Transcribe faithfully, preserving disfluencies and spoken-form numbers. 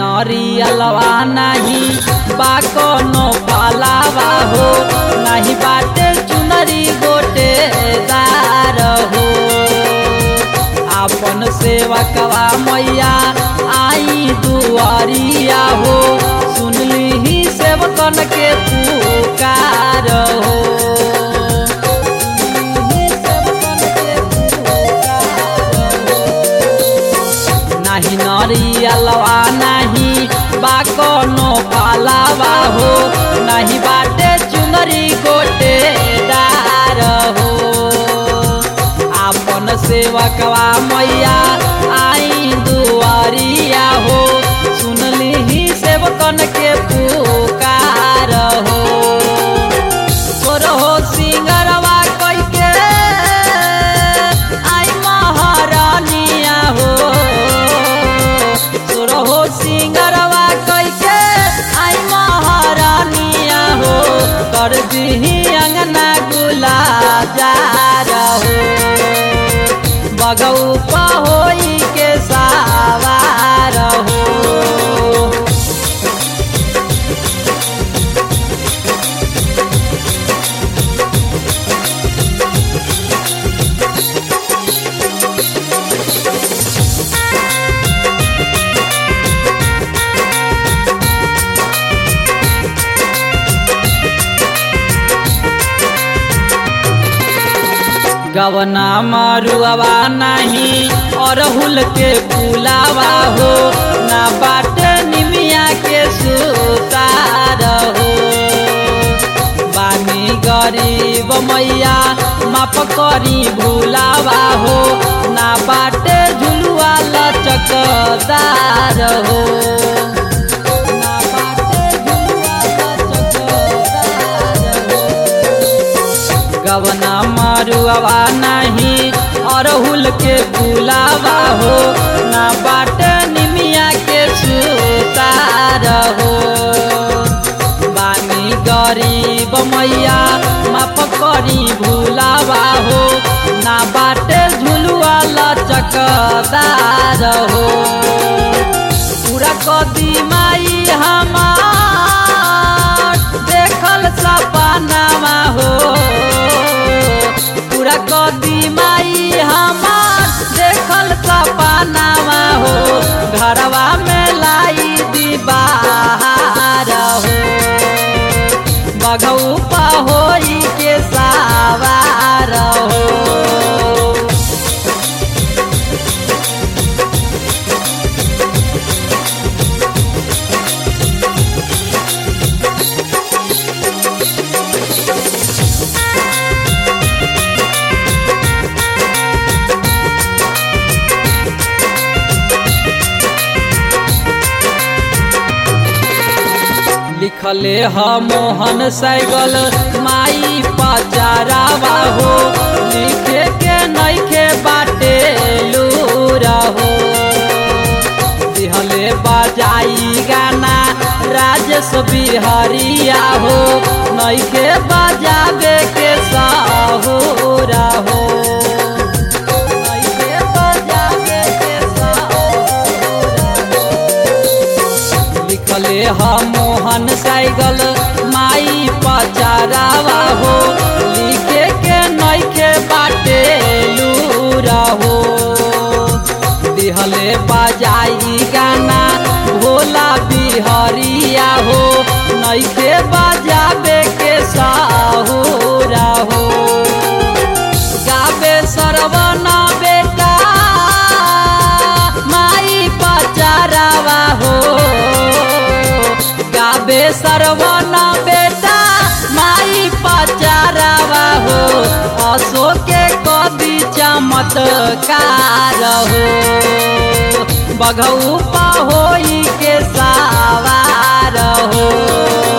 नरियलवा नहीं बा कोनो पालावा हो, नहीं बाटे चुनरी गोटेदार हो। आपन सेवकवा मैया आई दुआरिया हो, सुनली ही सेवकन के पुकार हो। नहीं नरियलवा नहीं बा कोनो पालावा हो, नहीं बाटे चुनरी गोटेदार हो। आपन सेवकवा मैया आई दुआरिया हो, सुनली ही सेवकन के पुकार हो। तोरहो सिंगरवा कई के आई महारानिया हो, तोरहो सिंगरवा कई के आई महारानिया हो। कर दिही अंगना गुलाजार हो, बगौपा होई के सावार हो। गवना मरुआवा नहीं अरहुल के फुलावा हो, ना बाटे निमिया के सुतार हो। बानी गरीब मैया माफ करी भूलावा हो, ना बाटे झुलुआ लचकदार हो। गवना मरुआवा नहीं अरहुल के फुलावा हो, ना बाटे निमिया के सुतार हो। बानी गरीब मैया माफ करी भूलावा हो, ना बाटे झुलुआ लचकदार हो। पूरा कदी माई हमार देखल सपनावा हो, पूरा कदी माई हमार देखल सपनावा हो। घरवा में लाई दी बाहर हो, बघौपा होई के सावार हो। लिखले ह मोहन सैगल माई पचारावा हो, लिखे के नइखे बाटे लूरा हो। दिहले बजाई गाना राजेश बिहारिया हो, नइखे बजावे के साहुरा हो। लिखले ह मोहन सैगल माई पचारावा हो, लिखे के नइखे बाटे लूरा हो। दिहले बजाई गाना भोला बिहारिया हो, नइखे बजावे के साहुरा हो। गावे सरवना बेटा माई पचारावा हो, गावे सरवना बेटा माई पचारावा हो। अशोक के कवि चमत्कार हो, बघौपा होई के सावार हो।